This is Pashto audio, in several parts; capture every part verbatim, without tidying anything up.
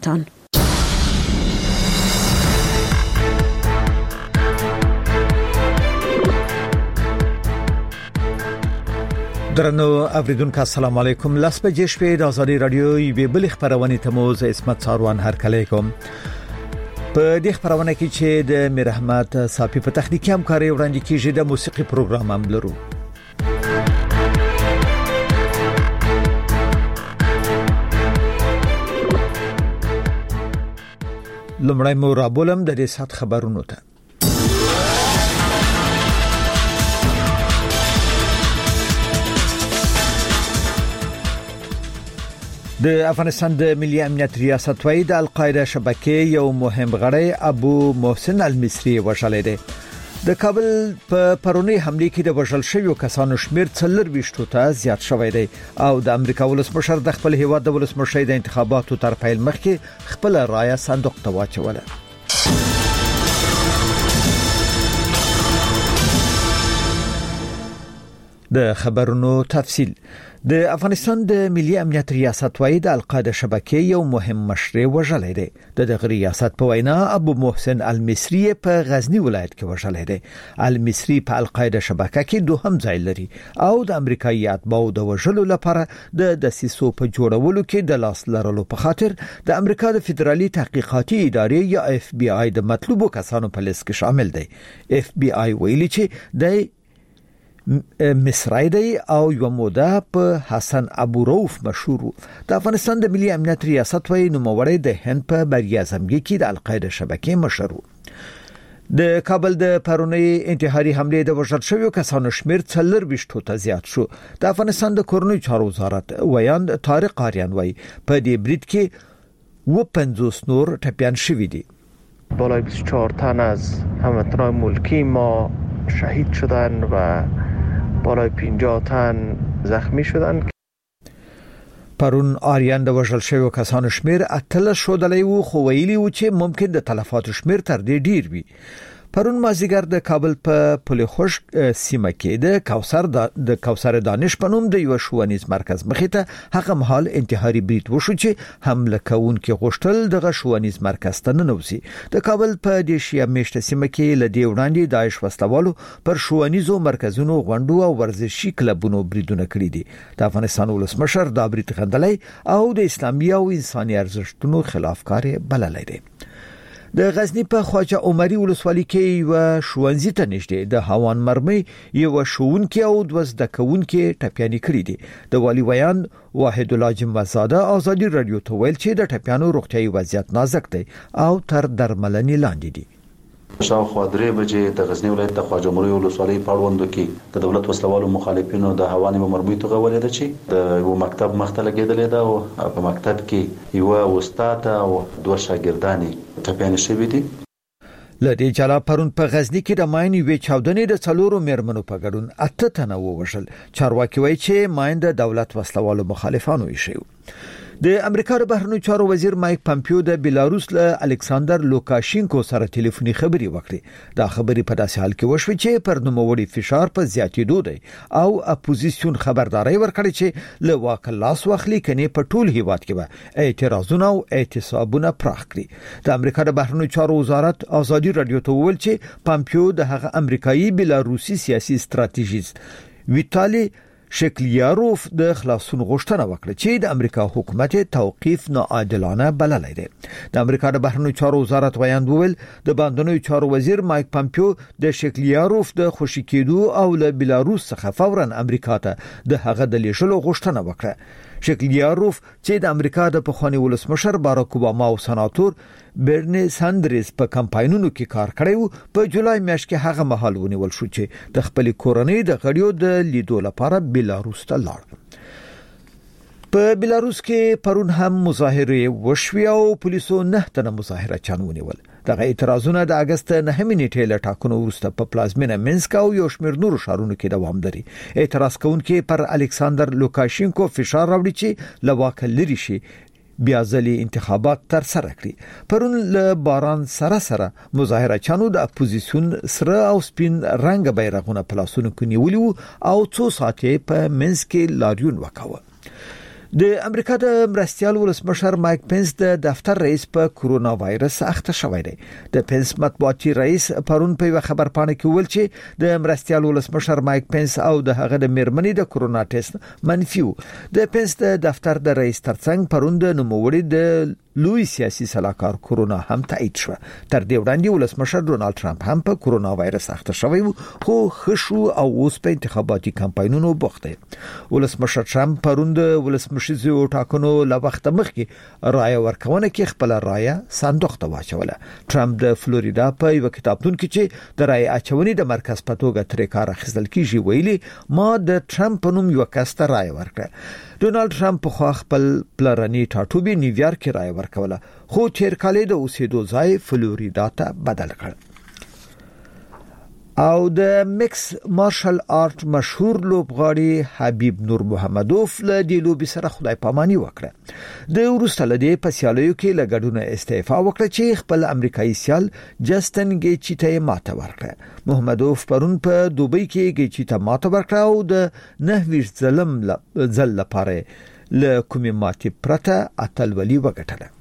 تان. درنو اوریدونکو السلام علیکم. لاس په جېش په د ازادي رادیو یوې بل خبرونه تموز اسمت ساروان هر کله کوم په دې خبرونه کې چې د مرحمت صافي په تخنیکی همکاري وړاندې کیږي د موسیقي پروګرام هم لرو. لمړی مو رابولم د دې سات خبرونو ته. د افغانستان د ملي امنیت ریاست وایي د القاعده شبکې یو مهم غړی ابو محسن المصری وژل دی. د کابل په پرونی حمله کې د وژل شویو کسانو شمیر څلور ویشتو ته زیات شوی دی او د امریکا ولسمشر د خپل هیواد د ولسمشر د انتخاباتو تر پیل مخکې خپل رایه صندوق ته واچوله. د خبرونو تفصیل. د افغانستان د ملي امنیت ریاست وایي د القاعده شبکې یو مهم مشر وژل دی. د دغه ریاست په وینا ابو محسن المصری په غزنی ولایت کې وژل دی. المصری په القاعده شبکه کې دوهم ځای لري او د امریکایي اتباعو د وژلو لپاره د دسیسو په جوړولو کې د لاس لرلو په خاطر د امریکا د فدرالي تحقیقاتي ادارې یا اف بی آی د مطلوبو کسانو په لیست کې شامل دی. اف بی آی ویلي چې د مصری دی او یو موده په حسن ابو روف مشهور. د افغانستان د ملي امنیت ریاست وایي نوموړی د هند په بری اعظمګي کې د القاعده شبکې مشر و. د کابل د پرونی انتحاري حمله د وژل شویو کسانو شمیر څلور ویشتو ته زیات شو. د افغانستان د کورنۍ چارو وزارت ویاند طارق آریان وایي په دې برید کې و پنځوس نور ټپیان شوي دي. بالای بیست و چهار تن از هموطنان ملکی ما شهید شدن و بالای پنجاه تن زخمی شدن. پرون آریان د وژل شویو کسانو شمیر اتل شودلې وو خو ویلي و چې ممکن د تلفاتو شمیر تر دې ډیر وي. پرون مازیګر د کابل په پل خوش سیمه کې د کوثر د کوثر دانش په نوم د یو ښوونیز مرکز مخې ته هغه مهال انتحاري برید وشو چې حمله کوونکي غوښتل دغه ښوونیز مرکز ته ننوځي. د کابل په دې شیا میشته سیمه کې لدی وړاندې داعش وسلوالو پر ښوونیزو مرکزونو غونډو او ورزشي کلبونو بریدونه کړی دي. د افغانستان ولسمشر دا برید غندلی او د اسلامي او انساني ارزښتونو خلاف کار بللی دی. د غزنی په خواجه عمري ولسوالۍ کې یو ښوونځي ته نږدې د هوان مرمۍ یو ښوونکی او دوه زده کوونکي ټپیانې کړي دي. د والي ویان واحد الله جمعزاده ازادي رادیو ته ویل چې د ټپیانو روغتیايي وضعیت نازک دی او تر درملنې لاندې دي. شاوخوا درې بجې د غزنی ولایت د خواجه عمري ولسوالۍ په اړوندو کې د دولت وسلوالو مخالفینو د هواني مرمۍ توغه ولید چې د یو مکتب مخته لګیدلې ده او په مکتب کې یو استاد او دوه شاګردان ټپیان شوي دي. لدې جلا پرون په غزنی کې د ماین وی چاودنې د څلورو میرمنو په ګډون اته تنه ووژل. چارواکي وایي چې ماین د دولت وسلوالو مخالفانو یې شو. د امریکا د بهرنیو چارو وزیر مایک پامپیو د بیلاروس له الکساندر لوکاشینکو سره ټلیفوني خبري وکړې. دا خبري په داسې حال کې وشوه چې پر نوموړي فشار په زیاتېدو دی او اپوزیسیون خبرداري ورکړي چې له واک لاس واخلي کني په ټول هیواد کې به اعتراضونه او اعتصابونه پراخ کړي. د امریکا د بهرنیو چارو وزارت ازادي رادیو ته وویل چې پامپیو د هغه امریکایي بیلاروسي سیاسي ستراتیژیست ویتالي شکلیاروف د خلاصون غوښتنه وکړه چې د امریکا حکومت توقیف ناعادلانه بللی دی. د امریکا د بهرنیو چارو وزارت ویاند وویل د باندنیو چارو وزیر مایک پامپیو د شکلیاروف د خوشی کېدو او له بیلاروس څخه فورا امریکا ته د هغه د لیږلو غوښتنه وکړه. شکلیاروف چې د امریکا د پخوانی ولسمشر باراک اوباما او سناتور برنی ساندرز په کمپاینونو کې کار کړی و په جولای میاشت کې هغه مهال ونیول شو چې د خپل کورنۍ د غړیو د لیدو لپاره بیلاروس ته لاړ. په بیلاروس کې پرون هم مظاهره وشوي او پولیسو نه تنه مظاهره چان ونیول. دغه اعتراضونه د اگست نهمې نیټې له ټاکنو وروسته په پلازمینه مینسک او یو شمېر نورو ښارونو کې دوام لري. اعتراض کوونکي پر الکساندر لوکاشینکو فشار راوړي چې له واکه لري شي بیا ځلې انتخابات تر سره کړي. پرون له باران سره سره مظاهره چانو د اپوزیسیون سره او سپین رنګ بیرغونه په لاسونو کې نیولي او څو ساعتې په مینسک کې لاریون وکاوه. د امریکا د مرستيال ولسمشر مایک پنس د دفتر رئیس په کورونا وایرس اخته شوی دی. د پنس مطبوعاتي رئیس پرون په خبر پاڼه کې ویل چې د مرستيال ولسمشر مایک پنس او د هغه د میرمنې د کورونا ټیسټ منفي و. د پنس د دفتر د رئیس ترڅنګ پرون د نوموړي د لوی سیاسي سلاکار کورونا هم تایید شو. تر دې وړاندې ولسمشر ډونالد ټرمپ هم په کورونا وایرس اخته شوی و، خو خشو او اوس په انتخاباتي کمپاینونو بوخت دی. ولسمشر ټرمپ پرون د ولسمشر ټاکنو له وخت مخکې رائے ورکونه کې خپل رائے صندوق ته واچوله. ټرمپ د فلوریدا په یو کتابتون کې چې د رائے اچونې د مرکز په توګه ترې کار اخیستل کیږي ویلي، ما د ټرمپ په نوم یو کس ته رائے ورکړه. ډونالد ټرمپ خو خپل پلرني ټاټوبي نیویارک کې رائے ورکوله، خو تیر کال د اوسېدو ځای فلوریدا ته بدل کړ. او د مکس مارشل آرټ مشهور لوبغاړي حبیب نور محمدوف له دې لوبي سره خدای پاماني وکړه. د وروسته لدی په سیالیو کې لګډونه استعفا وکړه چې خپل امریکایي سیال جسټن ګیچي ته ماته ورکړه. محمدوف پرون په دوبۍ کې ګیچي ته ماته ورکړه او د نهویش ظلم ځل لپاره له کومې ماتې پرته اتلولي وګټله.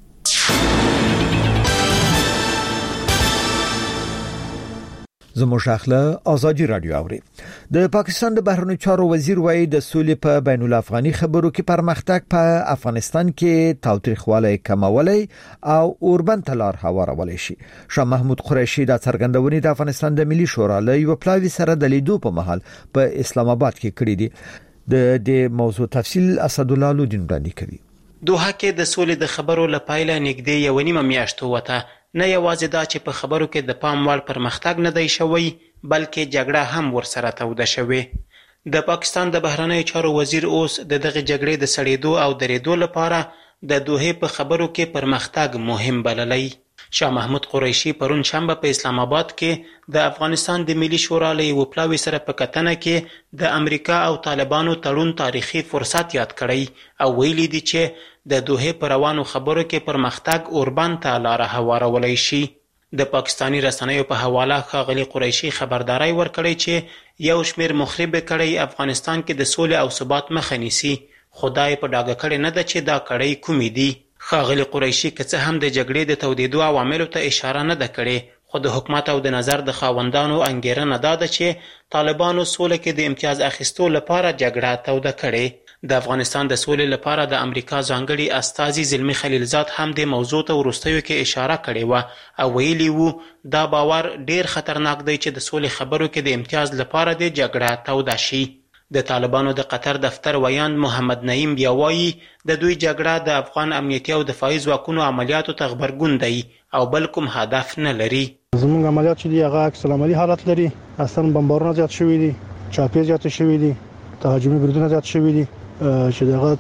زموږ اخله ازادي رادیو اوري. د پاکستان د بهرنیو چارو وزیر وایي د سولې په بین الافغاني خبرو کې پرمختګ په افغانستان کې تاوتریخوالی کمولای او اوربند تلار هوارولای شي. شاه محمود قریشي د څرګندونې د افغانستان د ملي شورا له یو پلاوی سره د لیدو په مهال په اسلام آباد کې کړی دی. د دې موضوع تفصیل اسد الله لودین وړاندې کوي. دوحه کې د سولې د خبرو لپاره نږدې یو نیمه میاشت وته. نه یوازې دا چې په خبرو کې د پام وړ پرمختګ نه دی شوی، بلکې جګړه هم ورسره توده شوې. د پاکستان د بهرنیو چارو وزیر اوس د دغه جګړې د سړېدو او درېدو لپاره د دوحې په خبرو کې پرمختګ مهم بللی. شاه محمود قریشي پرون شنبه په اسلام آباد کې د افغانستان د ملي شورا له یو پلاوي سره په کتنه کې د امریکا او طالبانو تړون تاریخي فرصت یاد کړی او ویلي دي چې د دوحې پر روانو خبرو کې پرمختګ اوربند ته لار هوارولای شي. د پاکستانی رسنیو په حواله ښاغلي قریشي خبرداري ورکړی چې یو شمیر مخرب کړي افغانستان کې د سولې او ثبات مخه نیسي. خدای په ډاګه کړي نه ده چې دا کړي کومې دي. ښاغلي قریشي که څه هم د جګړې د تودېدو عواملو ته اشاره نه ده کړې، خو د حکومت او د نظر د خاوندانو انګیرنه دا ده چې طالبانو سوله کې د امتیاز اخیستو لپاره جګړه توده کړې. د افغانستان د سولې لپاره د امریکا ځانګړي استازي زلمی خلیلزاد هم د موضوع ته وروستیو کې اشاره کړې وه او ویلي وو دا باور ډیر خطرناک دی چې د سولې خبرو کې د امتیاز لپاره د جګړه توده شي. د طالبانو د قطر دفتر ویاند محمد نعیم بیا وایي د دوی جګړه د افغان امنیتي او دفاعي ځواکونو عملیاتو ته غبرګون دی او بل کوم هدف نه لري. زموږ عملیات چې دی هغه عکس العملي حالت لري. اصلا بمبارونه زیات شوي دي، چاپی زیات شوي دي، تهاجمي بریدونه زیات شوي دي چې دغه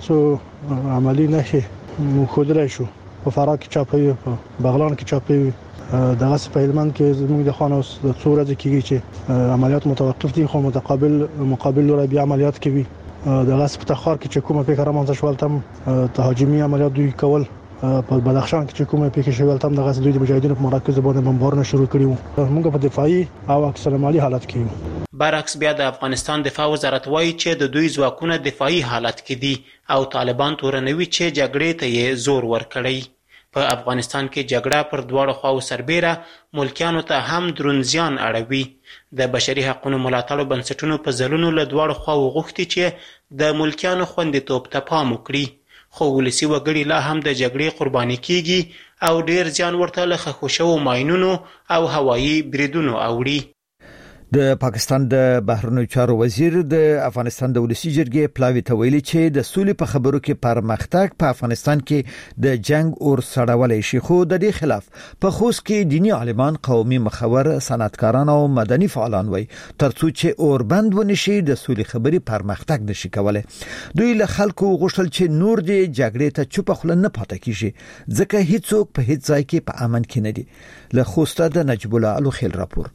څو عملی نشي مخودلای شو. په فراه کې چاپی، په بغلان کې چاپی، دغه په هلمند کې زموږ د خان اوس د څو ورځې کېږي چې عملیات متوقف دي، خو متقابل مقابل لوري بیا عملیات کوي. دغه په تخار کې چې کومه فکر رامنځته شول تم تهاجمي عملیات دوی کول. په بدخشان کې چې کومه فکر شول تم دغه دوی د مجاهدینو په مراکز باندې بمبارونه شروع کړي وو. موږ په دفاعي او عکس العملي حالت کې یو. برعکس بیا د افغانستان دفاع وزارت وایي چې د دوی ځواکونه دفاعي حالت کې دي او طالبان تورنوي چې جګړې ته یې زور ورکړی. په افغانستان کې جګړه پر دواړو خواو سربیره ملکیانو ته هم دروند زیان اړوي. د بشري حقوقو ملاتړو بنسټونو په ځلونو له دواړو خواو غوښتي چې د ملکیانو خوندیتوب ته پام وکړي، خو ولسي وګړي لا هم د جګړې قرباني کیږي او ډیر زیان ورته له ښخ شوو ماینونو او هوایي بریدونو اوړي. د پاکستان د بهرنیو چارو وزیر د افغانستان د ولسی جرګې پلاوی ته ویلي چې د سولې په خبرو کې پرمختګ په افغانستان کې د جنگ اور سړولای شي، خو د دې خلاف په خوست کې دینی عالمان، قومي مخور، صنعتکاران او مدني فعالان وایي ترڅو چې اوربند ونشي د سولې خبري پرمختګ نشي کولای. دوی له خلکو غوښتل چې نور د جګړې ته چوپ خله نه پاتې کیږي ځکه هیڅوک په هیڅ ځای کې په امن کې نه دي. له خوست د نجیب الله الوخیل راپور.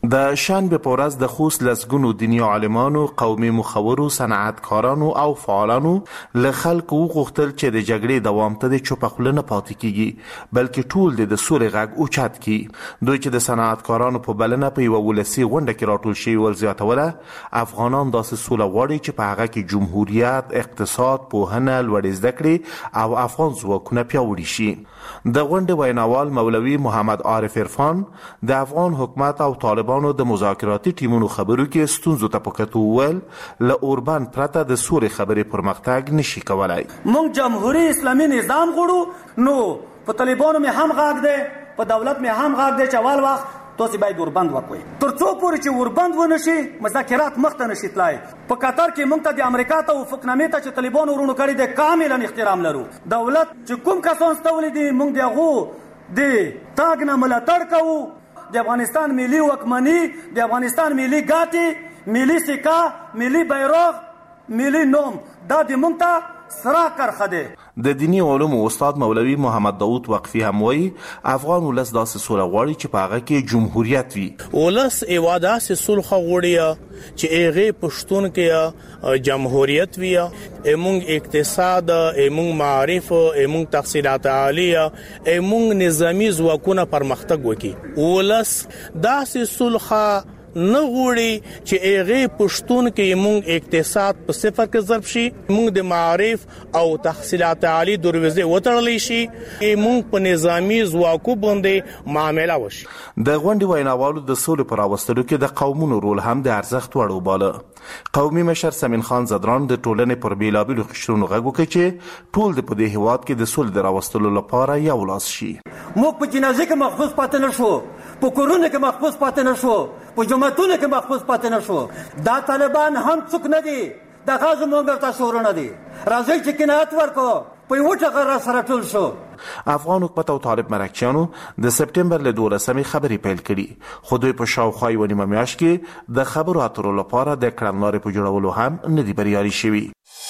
د شنبه په ورځ د خوست لسګونو دیني عالمانو، قومي مخورو، صنعتکارانو او فعالانو له خلکو وغوښتل چې د جګړې دوام ته د چوپه خوله نه پاتې کیږي، بلکې ټول د سولې غږ اوچت کړي. دوی چې د صنعتکارانو په بلنه په یوه ولسي غونډه کې راټول شوي ول زیاتوله، افغانان داسې سوله غواړي چې په هغه کې جمهوریت، اقتصاد، پوهنه، لوړې زده کړې او افغان ځواکونه پیاوړي شي. د غونډې ویناوال مولوي محمد عارف عرفان د افغان حکومت او طالبانو د مذاکراتي ټیمونو خبرو کې ستونزو ته په کتو وویل له اوربند پرته د سولې خبرې پرمختګ نشي کولای. موږ جمهوری اسلامي نظام غواړو، نو په طالبانو مې هم غاږ دی، په دولت مې هم غاږ دی چې اول وخت تاسو باید اوربند وکوي. تر څو پورې چې اوربند ونشي مذاکرات مخته نشي تلای. په قطر کې موږ ته د امریکا ته وفقنامې ته چې طالبانو ورونو کړی دی کاملا احترام لرو. دولت چې کوم کسان ستولي دي موږ د هغو د تاګ نه ملاتړ کوو. د افغانستان ملي واکمني، د افغانستان ملي ګاټي، ملي سکه، ملي بیرغ، ملي نوم دا د موږ ته سره کرخه دی. د دینی علومو استاد مولوي محمد داود وقفي هم وایي افغان ولس داسې سوله غواړي چې په هغه کې جمهوریت وي. ولس ایوا داسې سوله غواړي چې هغه پښتون کې جمهوریت وي، ایمونږ اقتصاد، ایمونږ معارف، ایمونږ تحصیلات عالیه، ایمونږ نظامی ځواکونه پرمختګ وکړي. ولس داسې سوله نه غوړي چې هغه پښتون کې موږ اقتصاد په صفر کې ضرب شي، موږ د معارف او تحصیلات عالی دروازې وتړلې شي، موږ په نظامی ځواکو باندې معامله وشي. د غونډې ویناوالو د سولې پر راوستلو کې د قومونو رول هم د ارزښت وړ وباله. قومي مشر سمین خان زدران د ټولنې پر بیلابیلو قشرونو غږ وکړ چې ټول د په دې هیواد کې د سولې د راوستلو لپاره یو لاس شي. موږ په جنازه کې محفوظ پاتې نشو، په کورونو کې محفوظ پاتې نشو، په جماعتونو کې محفوظ پاتې نشو. دا طالبان هم څوک نه دي، دا غازو مونږ ته شورونه دي. راځي چې کنایت ورکو په یو ټغر را سره ټول شو. افغان حکومت او طالب مرکچیانو د سپټمبر له دولسمې خبرې پیل کړي، خو دوی په شاوخوا یوه نیمه میاشت کې د خبرو اترو لپاره د کړنلارې په جوړولو هم نه دي بریالي شوي.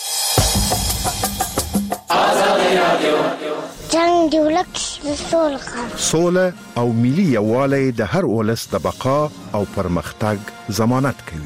جنگ دی ولک سوله سوله او ملي یووالی د هر ولس د بقا او پرمختګ ضمانت کوي.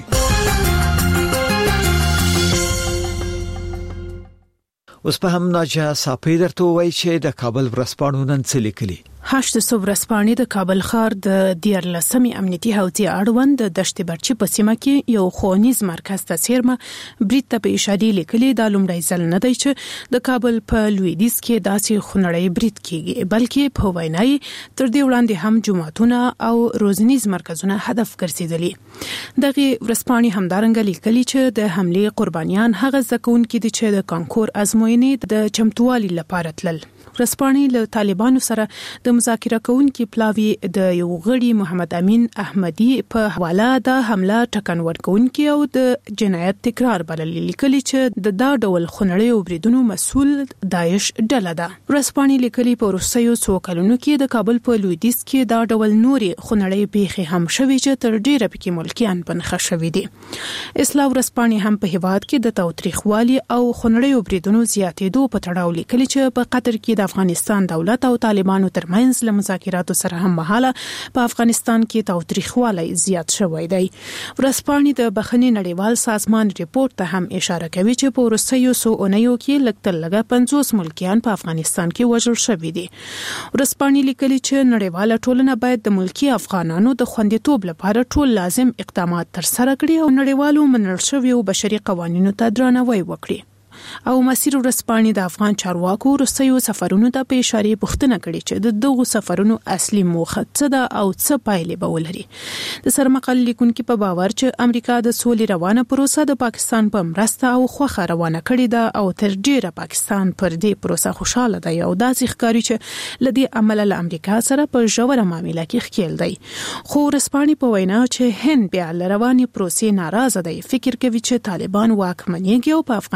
اوس په هم ناجا صاحب درته وایي چې د کابل ورځپاڼو نن څه لیکلي. هشت صبح ورځپاڼې د کابل ښار د دیارلسمې امنیتي حوزې اړوند د دشت برچي په سیمه کې یو ښوونیز مرکز ته څیرمه برید ته په اشاره لیکلي دا لومړی ځل نه دی چې د کابل په لویدیځ کې داسې خونړی برید کیږي، بلکې په وینای تر دې وړاندې هم جماعتونه او روزنیز مرکزونه هدف ګرځیدلي. دغه ورځپاڼې همدارنګه لیکلي چې د حمله قربانیان هغه ځکهونکي دي چې د کانکور ازموینې د چمتووالي لپاره تلل. ورځپاڼې له طالبانو سره د مذاکره کوونکي پلاوی د یو غړي محمد امین احمدي په حواله د حمله ټکن ورکوونکي او د جنایت تکرار بللي، لیکلي چې د دا ډول خونړیو بریدونو مسؤل داعش ډله ده. ورځپاڼې لیکلي په وروستیو څو کلونو کې د کابل په لویدیځ کې دا ډول نوري خونړی پیښې هم شوي چې تر ډیره پکې ملکیان پنخه شوي دي. اصلاح ورځپاڼې هم په هیواد کې د تاوتریخوالي او خونړیو بریدونو زیاتېدو په تړاو لیکلي چې په قطر کې د افغانستان دولت او طالبانو ترمنځ له مذاکراتو سره هم مهاله په افغانستان کې تاوتریخوالی زیات شوی دی. ورځپاڼې د بخښنې نړیوال سازمان ریپورت ته هم اشاره کوي چې په وروستیو څو اونیو کې لږ تر لږه پنځوس ملکیان په افغانستان کې وژل شوي دي. ورځپاڼې لیکلي چې نړیواله ټولنه باید د ملکی افغانانو د خوندیتوب لپاره ټول لازم اقدامات ترسره کړي او نړیوالو منل شویو بشري قوانینو ته درناوی وکړي. او مسیر ورځپاڼې د افغان چارواکو وروستیو سفرونو ته په اشاره پوښتنه کړې چې د دغو سفرونو اصلي موخه څه ده او څه پایلې به ولري. د سرمقال لیکونکو په باور چې امریکا د سولې روانه پروسه د پاکستان په مرسته او خوخه روانه کړې ده او تر ډیره پاکستان پر دې پروسه خوشاله دی او داسې ښکاري چې لدی عمل له امریکا سره په ژوره معامله کې ښکیل دی. خو ورځپاڼې په وینا چې هند بیا له روانې پروسې ناراضه دی، فکر کوي چې طالبان واکمنېږي او په افغانستان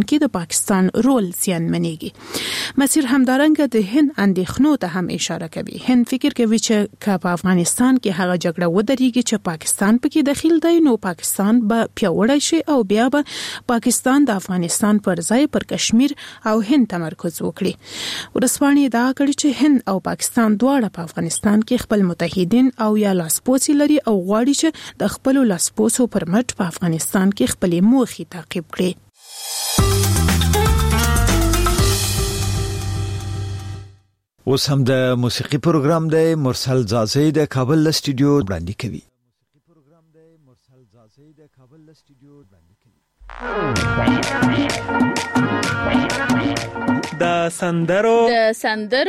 کې د پاکستان رول زیانمنېږي. مسیر همدارنګه د هند اندېښنو ته هم اشاره کوي. هند فکر کوي چې که په افغانستان کې هغه جګړه ودرېږي چې پاکستان پکې دخیل دی نو پاکستان به پیاوړی شي او بیا به پاکستان د افغانستان پر ځای پر کشمیر او هند تمرکز وکړي. ورسپانې دا کړي چې هند او پاکستان دواړه په افغانستان کې خپل متحدین او یا لاسپوڅي لري او غواړي چې د خپل لاسپوڅو پر مټ په افغانستان کې خپل موخې تعقیب کړي. اوس هم د موسیقي پروګرام دی. مرسل زازی د کابل له سټوډیو وړاندې کوي. د سندرو د سندرو